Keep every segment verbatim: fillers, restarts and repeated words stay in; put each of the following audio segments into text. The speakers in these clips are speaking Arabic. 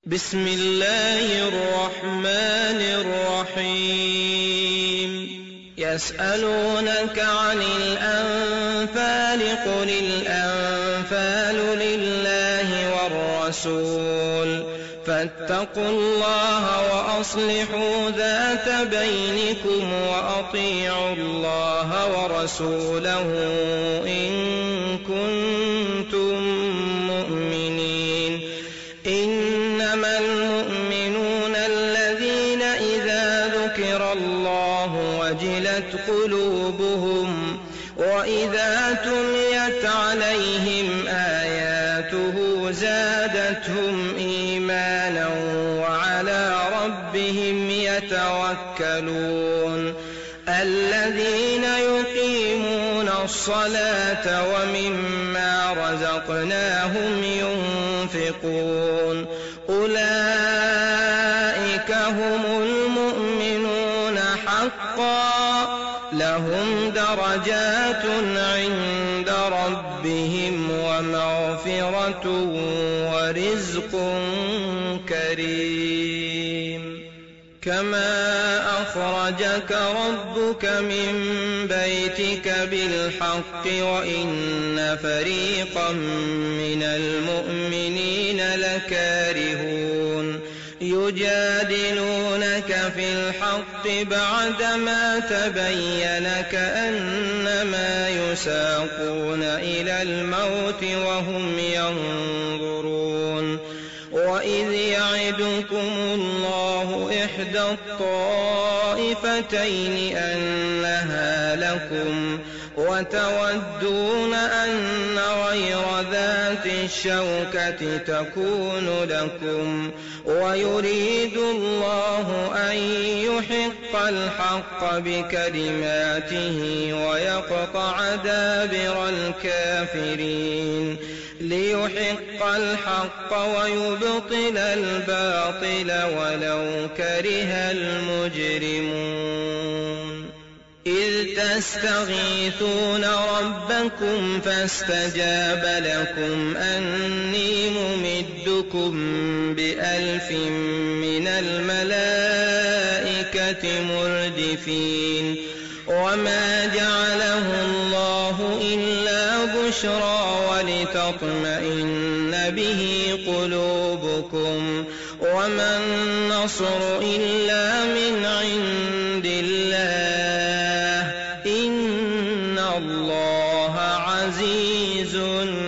بسم الله الرحمن الرحيم يسألونك عن الأنفال قل الأنفال لله والرسول فاتقوا الله وأصلحوا ذات بينكم وأطيعوا الله ورسوله إن كنتم مؤمنين إنما المؤمنون الذين إذا ذكر الله وجلت قلوبهم وإذا تليت عليهم آياته زادتهم إيمانا وعلى ربهم يتوكلون الذين يقيمون الصلاة ومما رزقناهم ينفقون أولئك هم المؤمنون حقا لهم درجات عند ربهم ومغفرة ورزق كريم كما أخرجك ربك من بيتك بالحق وإن فريقا من المؤمنين لكارهون يجادلونك في الحق بعدما تبين كأنما يساقون إلى الموت وهم ينظرون وإذ يعدكم الله إحدى الطائفتين أنها لكم وتودون أن غير ذات الشوكة تكون لكم ويريد الله أن يحق الحق بكلماته ويقطع دابر الكافرين ليحق الحق ويبطل الباطل ولو كره المجرمون إذ تستغيثون ربكم فاستجاب لكم أني ممدكم بألف من الملائكة مردفين وما جعله الله إلا بشرى ولتطمئن به قلوبكم وما النصر إلا من عند الله إن الله عزيز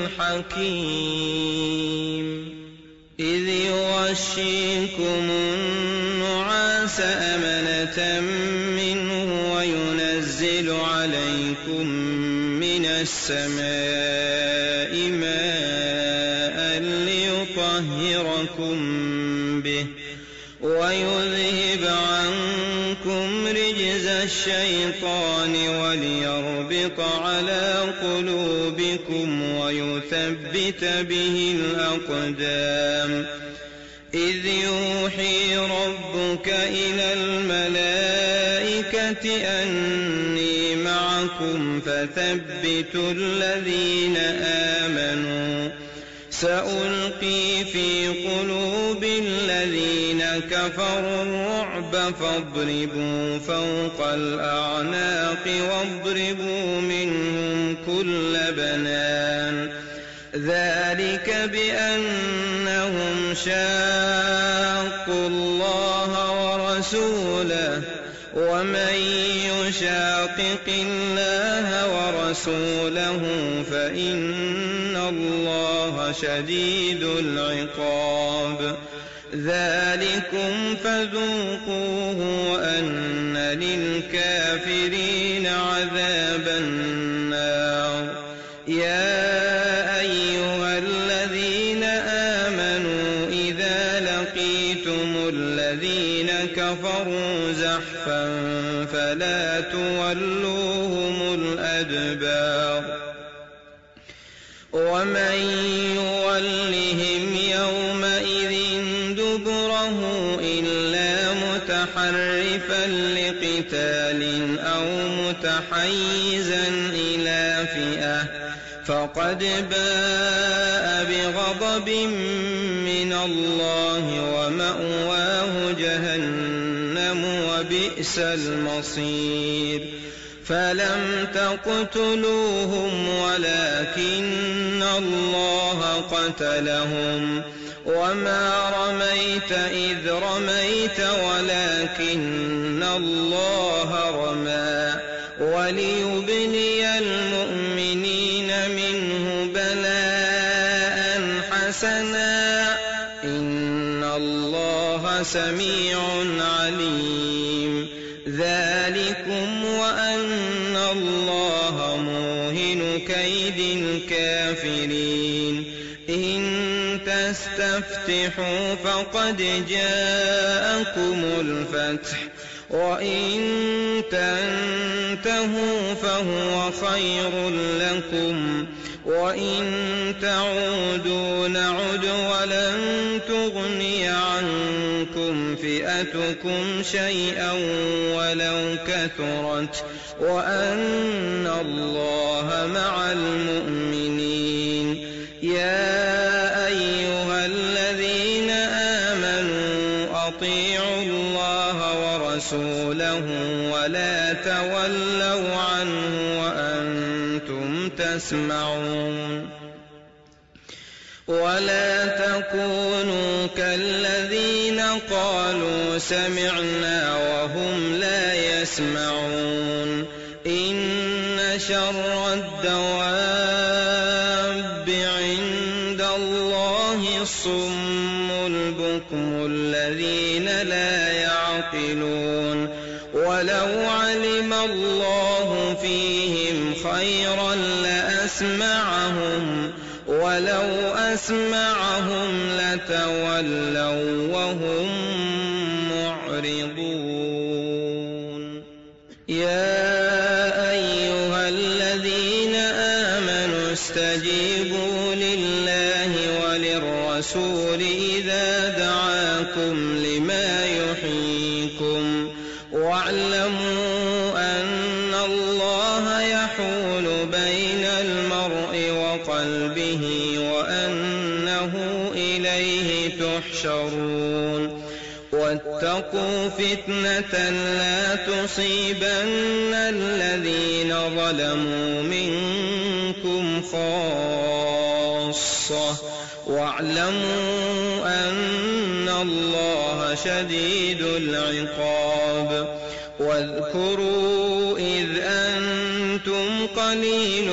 حكيم إذ يغشيكم النعاس أمنة منه وينزل عليكم من السماء ماء ليطهركم به ويذهب عنكم رجز الشيطان وليربط على قلوبكم ويثبت به الأقدام إذ يوحي ربك إلى الملائكة أني معكم فثبتوا الذين آمنوا سألقي في قلوب الذين كفروا الرعب فاضربوا فوق الأعناق واضربوا منهم كل بنان ذلك بأنهم شاقوا الله ورسوله ومن يشاقق الله ورسوله فإن الله شديد العقاب ذلكم فذوقوه وأن للكافرين عذاب النار يا أيها الذين آمنوا إذا لقيتم الذين كفروا زحفا فلا تولوهم الأدبار ومن يولهم يومئذ دبره إلا متحرفا لقتال أو متحيزا إلى فئة فقد باء بغضب من الله ومأواه جهنم وبئس المصير فلم تقتلوهم ولكن الله قتلهم وما رميت إذ رميت ولكن الله رمى وليبلي المؤمنين منه بلاء حسنا إن الله سميع عليم ذلكم وأن الله موهن كيد الكافرين إن تستفتحوا فقد جاءكم الفتح وإن تنتهوا فهو خير لكم وإن تعودوا نعد ولن تغني عنكم فئتكم شيئا ولو كثرت وأن الله مع المؤمنين يا أيها الذين آمنوا أطيعوا الله ورسوله ولا تولوا عنه وأنتم تسمعون ولا تكونوا كالذين قالوا سمعنا وهم لا يسمعون إن شر الدواب عند الله الصم البكم الذين لا يعقلون ولو علم الله فيهم خيرا لأسمعهم ولو أسمعهم لتولوا وهم معرضون يا أيها الذين آمنوا استجيبوا لله وللرسول إذا دعاكم لما يحييكم واعلموا أن الله يحول بين المرء وقلبه وأنه إليه تحشرون واتقوا فتنة لا تصيبن الذين ظلموا منكم خاصة واعلموا أن الله شديد العقاب واذكروا إذ أنتم قليل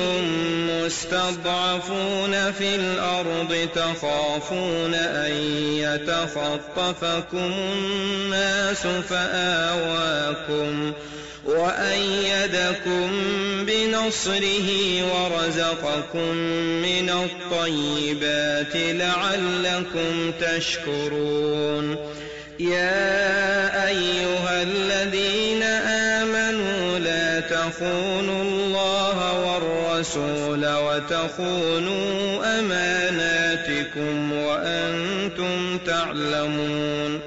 مستضعفون في الأرض تخافون أن يتخطفكم الناس فآواكم وأيدكم بنصره ورزقكم من الطيبات لعلكم تشكرون يا أيها الذين آمنوا لا تخونوا الله والرسول وتخونوا أماناتكم وأنتم تعلمون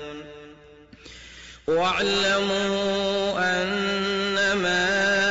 واعلموا أنما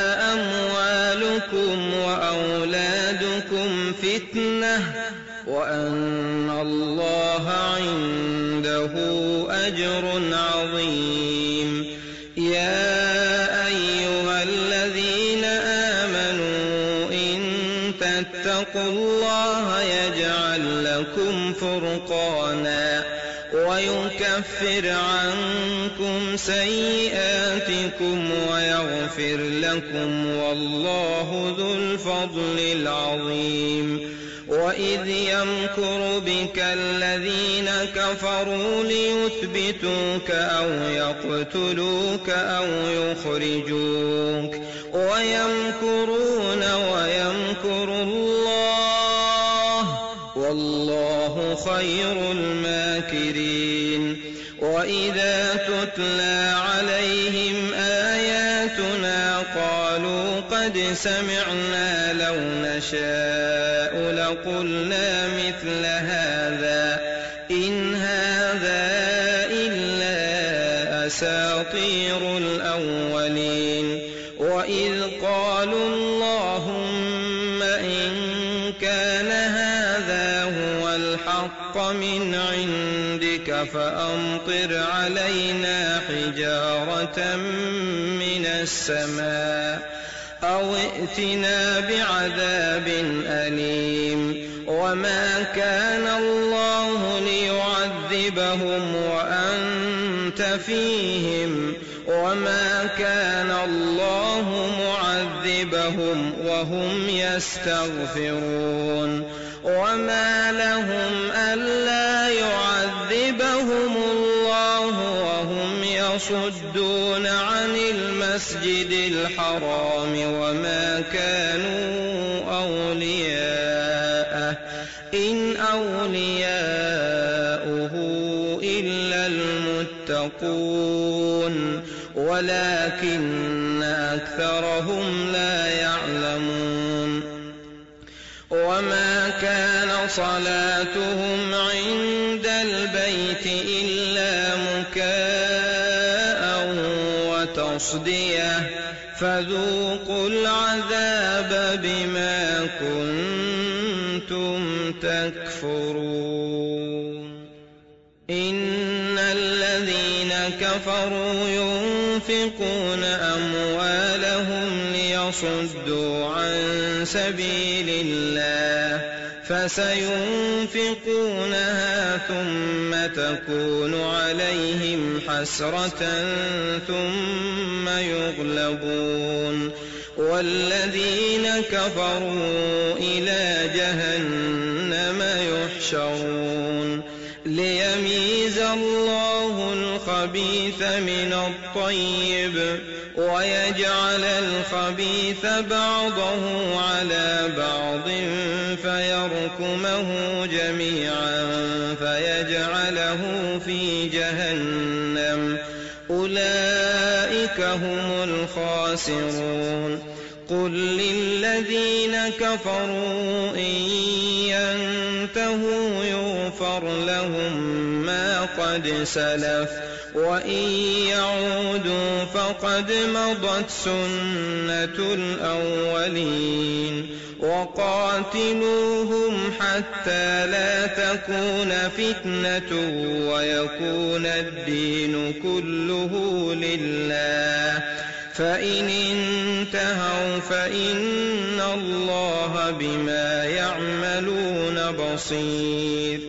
أموالكم وأولادكم فتنة وأن الله عنده أجر عظيم يا أيها الذين آمنوا إن تتقوا الله يجعل لكم فرقانا ويكفر عنكم سيئاتكم ويغفر لكم والله ذو الفضل العظيم وإذ يمكر بك الذين كفروا ليثبتوك أو يقتلوك أو يخرجوك ويمكرون ويمكر الله والله خير الماكرين وإذا تتلى عليهم آياتنا قالوا قد سمعنا لو نشاء لقلنا مثل هذا إن هذا إلا أساطير الأولين وإذ قالوا اللهم إن كان هذا هو الحق من عندك فأمطر علينا حجارة من السماء أو ائتنا بعذاب أليم وما كان الله ليعذبهم وأنت فيهم وما كان الله معذبهم وهم يستغفرون وما لهم ألا يعذبهم الله وهم يصدون عن المسجد الحرام وما كانوا أولياءه إن أولياؤه إلا المتقون ولكن أكثرهم لا يعلمون وما كان صلاتهم عند البيت إلا مكاء وتصدية فذوقوا العذاب بما كنتم تكفرون إن الذين كفروا ينفقون أموالهم ليصدوا عن سبيل الله فسينفقونها ثم تكون عليهم حسرة ثم يغلبون والذين كفروا إلى جهنم يحشرون ليميز الله الخبيث من الطيب ويجعل الخبيث بعضه على بعض فيركمه جميعا فيجعله في جهنم أولئك هم الخاسرون قل للذين كفروا إن ينتهوا يغفر لهم ما قد سلف وإن يعودوا فقد مضت سنة الأولين وقاتلوهم حتى لا تكون فتنة ويكون الدين كله لله فإن انتهوا فإن الله بما يعملون بصير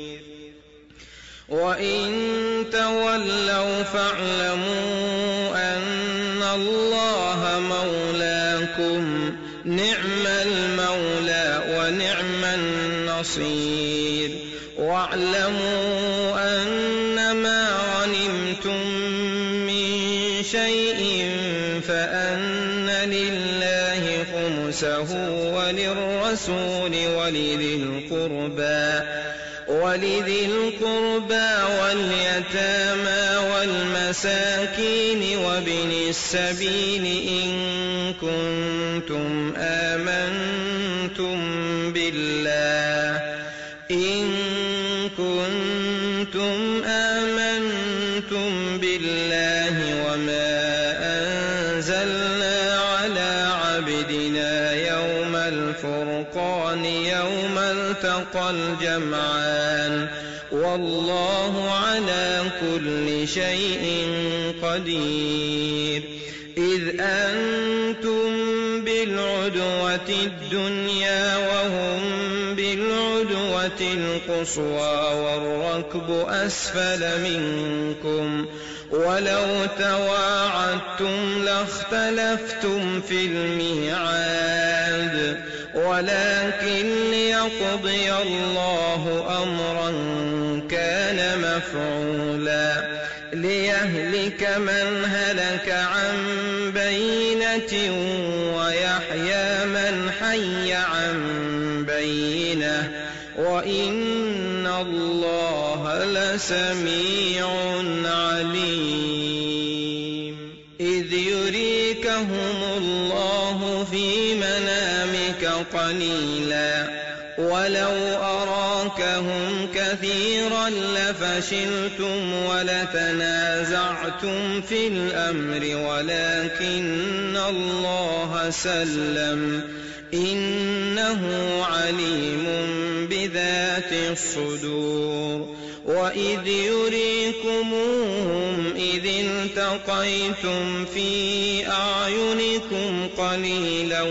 وإن تولوا فاعلموا أن الله مولاكم نعم المولى ونعم النصير واعلموا أنما غنمتم من شيء فأن لله خمسه وللرسول ولذي القربى ولذي القربى واليتامى والمساكين وابن السبيل إن كنتم آمنتم بالله إن كنتم آمنتم بالله وما أنزلنا على عبدنا يوم الفرقان يوم التقى الجمعان والله على كل شيء قدير إذ أنتم بالعدوة الدنيا وهم بالعدوة القصوى والركب أسفل منكم ولو تواعدتم لاختلفتم في الميعاد ولكن ليقضي الله أمرا كان مفعولا ليهلك من هلك عن بينة ويحيى من حي عن بينة وإن الله لسميع عليم إذ يريكهم الله في منامك قليلا ولو أراكهم كثيرا لفشلتم ولتنازعتم في الأمر ولكن الله سلم إنه عليم بذات الصدور وإذ يريكموهم إذ التقيتم في أعينكم قليلا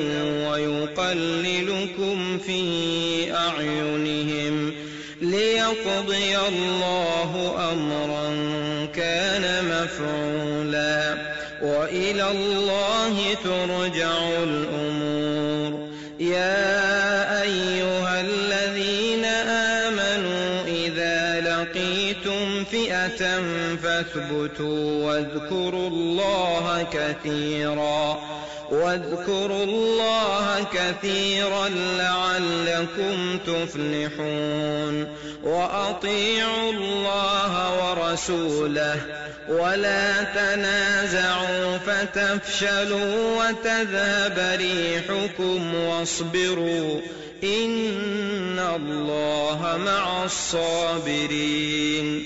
ويقللكم في أعينهم ليقضي الله أمرا كان مفعولا وإلى الله ترجع الأمور. يا أيها الذين آمنوا إذا لقيتم فئة فاثبتوا واذكروا الله كثيرا واذكروا الله كثيرا لعلكم تفلحون. وأطيعوا الله ورسوله ولا تنازعوا فتفشلوا وتذهب ريحكم واصبروا إن الله مع الصابرين.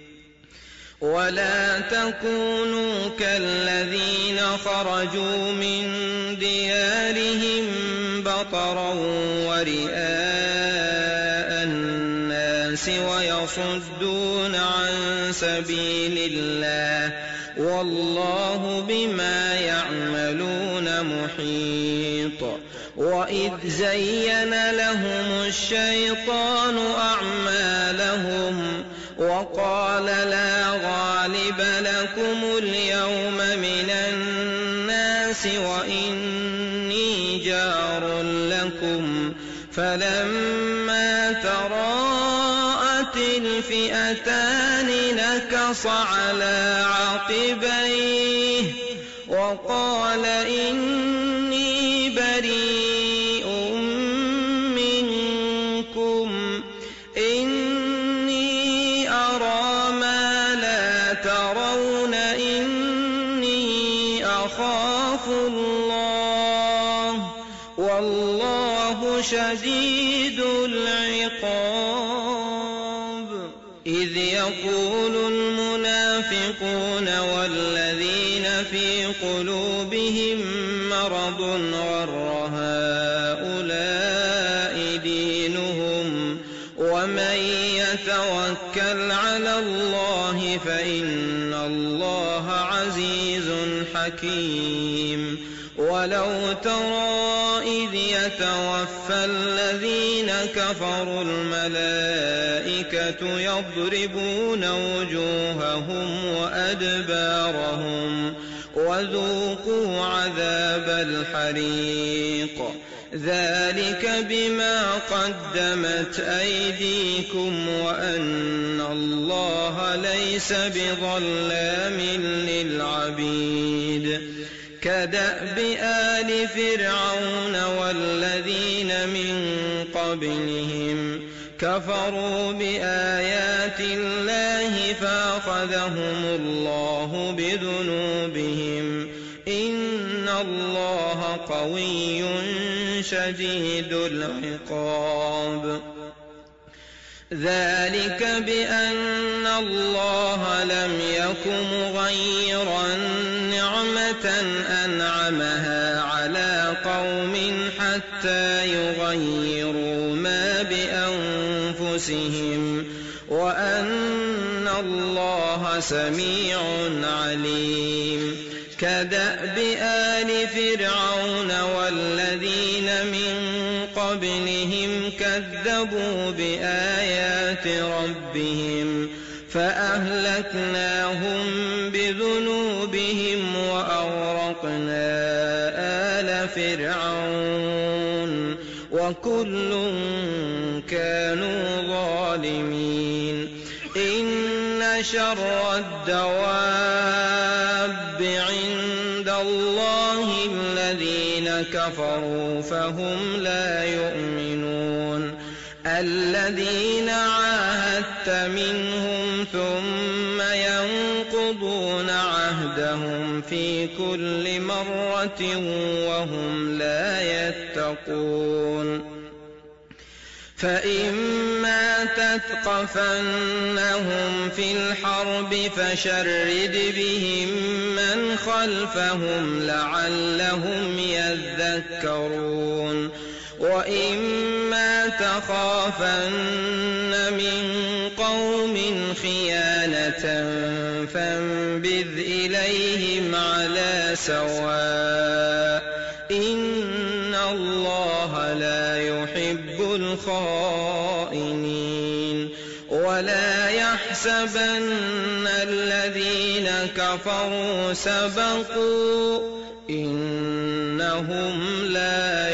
ولا تكونوا كالذين خرجوا من ديارهم بطرا ورئاء الناس ويصدون عن سبيل الله والله بما يعملون محيط. وإذ زين لهم الشيطان أعمالهم وقال لا غالب لكم اليوم من الناس وإني جار لكم فلما تراءت الفئتان نكص على عقبيه وقال إني بريء منكم إني أرى ما لا ترون إني أخاف الله والله شديد العقاب. إذ يقول المنافقون والذين في قلوبهم مرض غر هؤلاء دينهم ومن يتوكل على الله فإن الله عزيز حكيم. ولو ترى إذ يتوفى الذين كفروا الملائكة يضربون وجوههم وأدبارهم وذوقوا عذاب الحريق ذلك بما قدمت أيديكم وأن الله ليس بظلام للعبيد. كدأب آل فرعون والذين من قبلهم كفروا بآيات الله فأخذهم الله بذنوبهم إن الله قوي شديد العقاب. ذلك بأن الله لم يك مغيرا نعمة أنعمها على قوم حتى يغيروا ما بأنفسهم وأن الله سميع عليم. كدأب آل فرعون والذين من قبلهم كذبوا بآيات ربهم فأهلكناهم بذنوبهم وأغرقنا آل فرعون وكل كانوا ظالمين. إن شر الدواب عند الله الذين كفروا فهم لا يؤمنون. الذين عاهدت منهم ثم ينقضون عهدهم في كل مرة وهم لا يتقون. فإما تثقفنهم في الحرب فشرد بهم من خلفهم لعلهم يذكرون. وإما تخافن من قوم خيانة فانبذ إليهم على سواء إن الله لا يحب الخائنين ولا يحسبن الذين كفروا سبقوا إنهم لا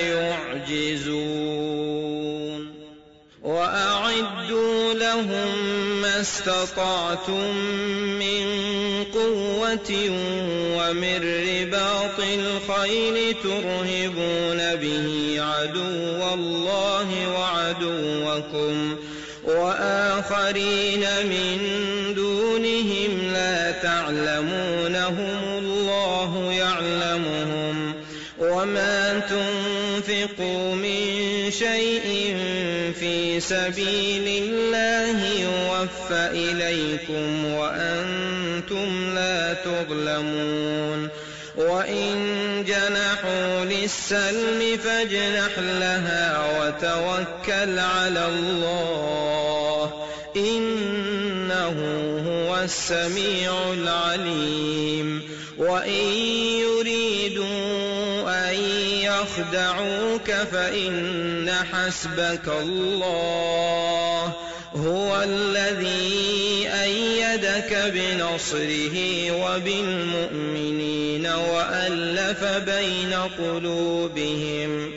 يعجزون وأعدوا لهم ما استطعتم من قوة ومن رباط الخيل ترهبون به عدو الله وعدوكم وآخرين من دونهم لا تعلمونهم الله يعلمهم وما تنفقوا من شيء في سبيل الله يوفى إليكم وأنتم لا تظلمون وإن جنحوا للسلم فاجنح لها وتوكل على الله إنه هو السميع العليم وإن يريدوا أن يخدعوك فإن حسبك الله هو الذي أيدك بنصره وبالمؤمنين وألف بين قلوبهم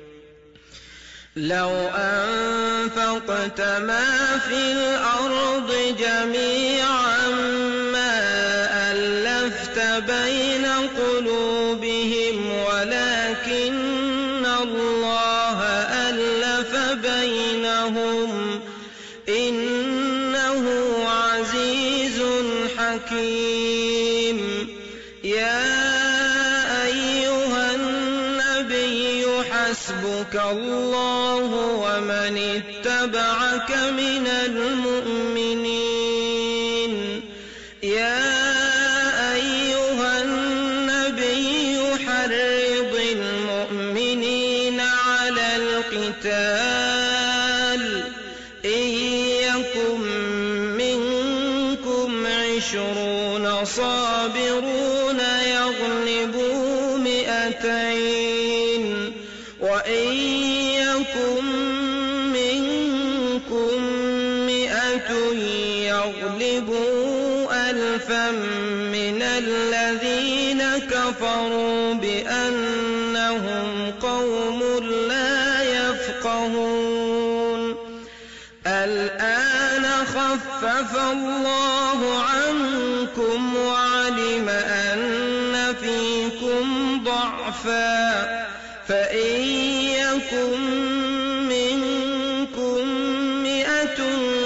لو أنفقت ما في الأرض جميعا ما ألفت بين قلوبهم ولكن الله ألف بينهم إنه عزيز حكيم يا أيها النبي حسبك الله ومن اتبعك من المؤمنين يا أيها النبي حرض المؤمنين على القتال إن يكن منكم عشرون صابرون يغلبوا مئتين وإن يكن منكم مئة يغلبوا ألفا من الذين كفروا بأنهم قوم لا يفقهون الآن خفف الله عنكم وعلم أن فيكم ضعفا فإن يكن منكم مئة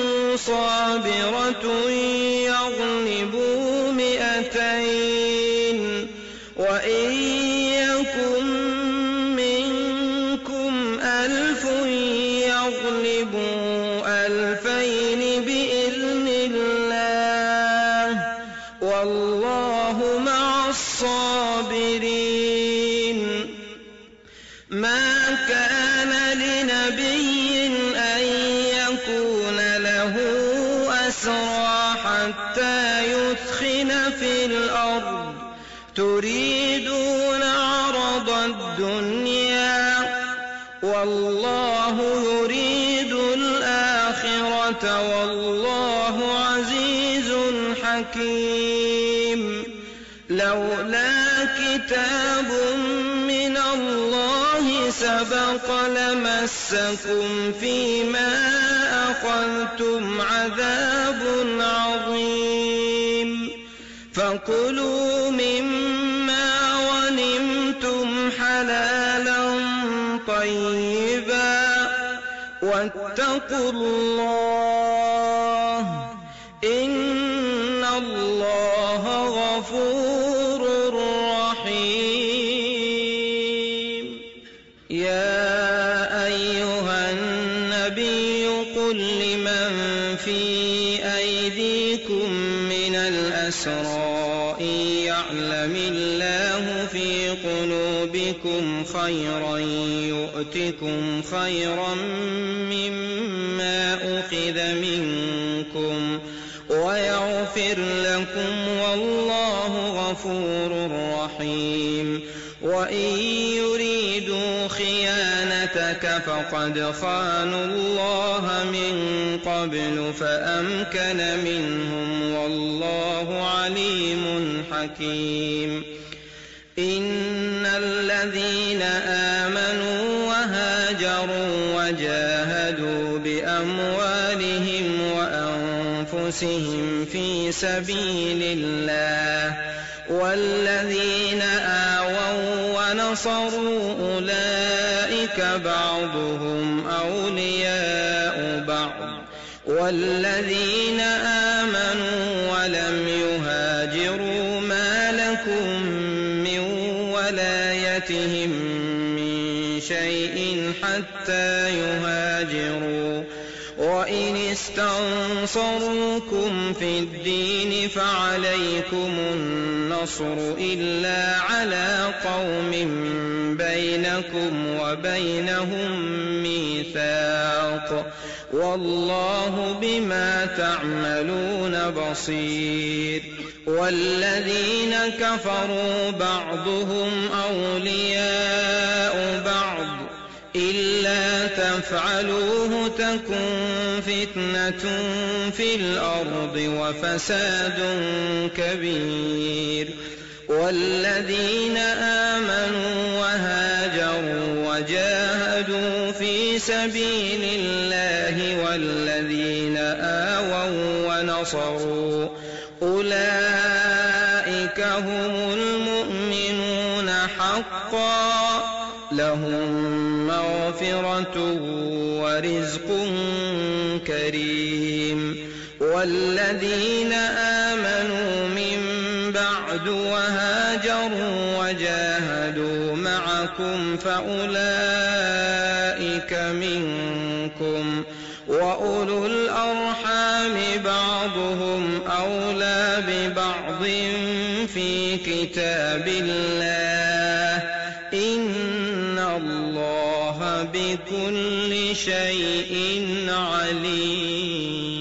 صابرة يغلبوا مئتين وإن يكن منكم ألف يغلبوا ألفين بإذن الله والله مع الصابرين ما كان لنبي أن يكون له أسرى حتى يثخن في الأرض تريدون عرض الدنيا والله يريد الآخرة والله عزيز حكيم لولا كتاب من الله سبق لمسكم فيما أخذتم عذاب عظيم فكلوا مما غنمتم حلالا طيبا واتقوا الله إن الله غفور رحيم يا أيها النبي قل لمن في أيديكم من الأسرى إن يعلم الله في قلوبكم خيرا يؤتكم خيرا مما أخذ منكم منكم ويغفر لكم والله غفور رحيم. وإن يريدوا خيانتك فقد خانوا الله من قبل فأمكن منهم والله عليم حكيم. إن الذين آمنوا وهاجروا وجاهدوا بأموالهم وأنفسهم في سبيل الله والذين آووا ونصروا أولئك بعضهم أولياء بعض والذين آمنوا ولم يهاجروا ما لكم من ولايتهم من شيء حتى يهاجروا. وإن استنصروكم في الدين فعليكم النصر إلا على قوم بينكم وبينهم ميثاق والله بما تعملون بصير. والذين كفروا بعضهم أولياء بعض إلا تفعلوه تكن فتنة في الأرض وفساد كبير. والذين آمنوا وهاجروا وجاهدوا في سبيل الله والذين آووا ونصروا أولئك هم المؤمنون حقا لهم مغفرة ورزق كريم. والذين آمنوا من بعد وهاجروا وجاهدوا معكم فأولئك منكم وأولو الأرحام بعضهم أولى ببعض في كتاب الله إن الله بكل شيء عليم.